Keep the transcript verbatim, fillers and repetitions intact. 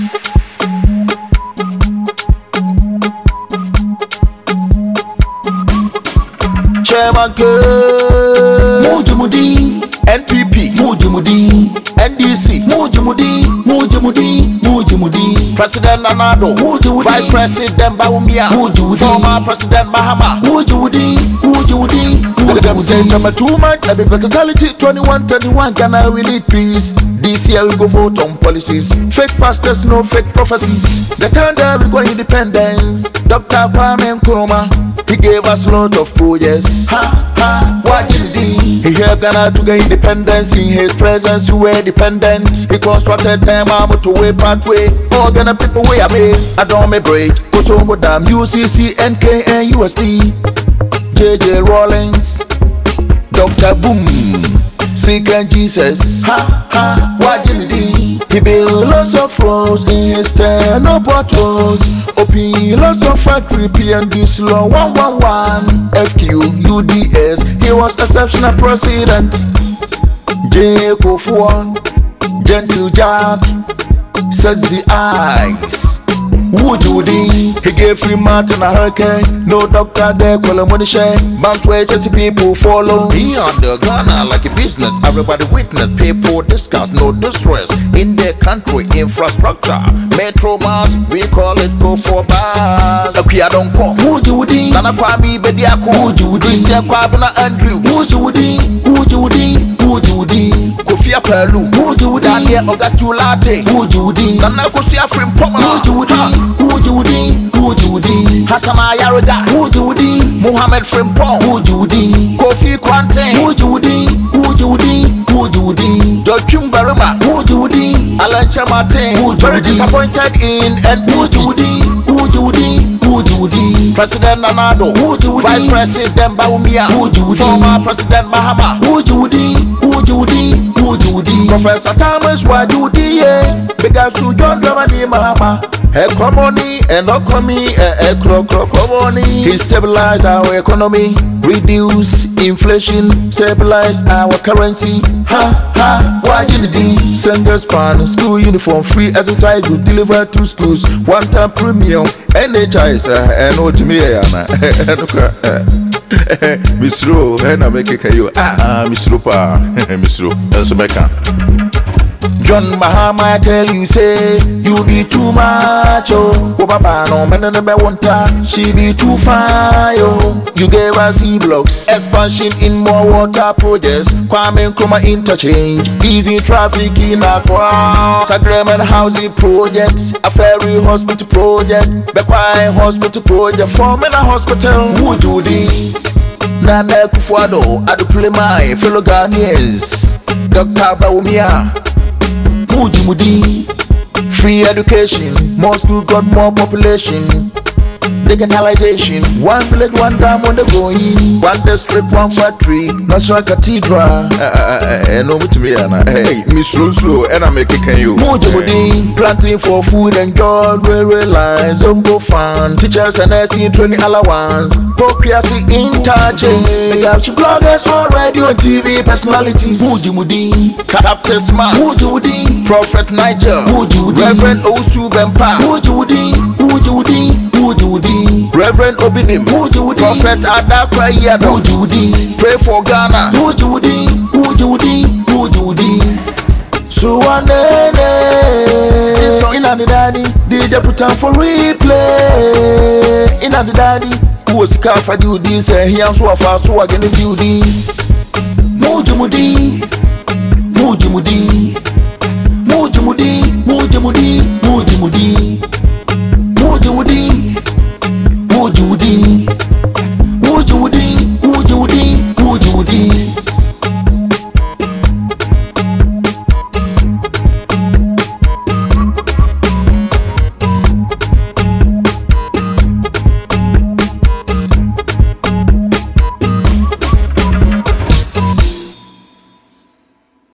Chairman K, Mujimudi, N P P, Mujimudi, N D C, Mujimudi, Mujimudi, Mujimudi, President Nanado, Mujimudi, Vice President Bawumia, Mujimudi, former President Mahama, Mujimudi, Mujimudi, Mujimudi. Number two man, the versatility twenty-one thirty-one, Ghana we need peace. This year we go vote on policies. Fake pastors, no fake prophecies. The time that we go independence. Doctor Kwame Nkrumah, he gave us lot of projects. Ha ha, what did he? He helped Ghana to get independence. In his presence, we were dependent. He constructed them arm to way pathway. All Ghana people we amazed. I don't me break. Kosovo Dam, U C C, N K, and U S D. J J Rawlings, Doctor Boom, Sick and Jesus. Ha ha, what did he? He built lots of roads in his ten no potholes. Open lots of factory P and D slow one one one. F Q U D S. He was exceptional president. J Kofuor, Gentle Jack, says the eyes. Wujudi, he gave free Martin a hurricane. No doctor there, call him money share. Bounce where Chelsea people follow. He under Ghana like a business. Everybody witness, people discuss, no distress. In their country, infrastructure. Metro Mass, we call it go for bars. Okay, I don't call. Wujudi, Nana Kwame Bediako. Wujudi, Christian Kwabena Andrews. Wujudi, Wujudi, Wujudi, Kofi Apelu. Wujudi, Daniel Augustulate. Wujudi, Nana Kosia Frimpoma. Wujudi. Wujudi, Wujudi, Hassan Ayariga, Wujudi, Mohammed Frimpong, Wujudi, Kofi Quantin, Wujudi, Wujudi, Wujudi, George Kimberima, Wujudi, Alan Chamatin, very disappointed in and Wujudi, Wujudi, Wujudi, President Nanado, Wujudi, Vice President Bawumia, Wujudi, former President Mahama, Wujudi, Wujudi, Wujudi, Professor Thomas Wajudi, big up to John Dramani Mahama. Economy and economy, economy. He stabilized our economy, reduce inflation, stabilize our currency. Ha ha, why did he send us pan? School uniform, free exercise, we deliver to schools. One time premium, N H I S, and no to me, Miss Ro, and I make it you. Ah, Miss Rupa, Miss Ro, that's a John Mahama, I tell you, say, you be too much, oh. Baba, no man, never want her. She be too fine, oh. You gave us E-blocks, expansion in more water projects. Kwame Nkrumah interchange, easy traffic in Accra. Sacrament housing projects, a ferry hospital project, Bekwai hospital project, forming a hospital. Wujudi, Nana Kufuado, I do play my fellow Ghanaians. Doctor Bawumia. Mujimudi, free education, more school got more population. Digitalization, one village, one dam on the going, one district, one factory, national cathedral. And over to me, hey, Miss Russo, and I make it can you. Mujimudi, planting for food and job, railway lines, Zongo fund, teachers and nursing training allowance, procreation interchange. They have bloggers for radio and T V personalities. Mujimudi, Captain Smart, Mujimudi, Prophet Nigel, Mujimudi, Reverend Osu Bempa, Mujimudi, Mujimudi, Mujimudi, Reverend Obinim, Mujimudi, Prophet Adakwa Yado, Mujimudi, pray for Ghana, Mujimudi, Mujimudi, Mujimudi. So one day, this song in the daddy, D J put on for replay. In the daddy, who was car for you this, and he also fast so again the beauty. Mujimudi, Mujimudi, Mujimudi, Mujimudi, Mujimudi, Mujimudi, Mujimudi.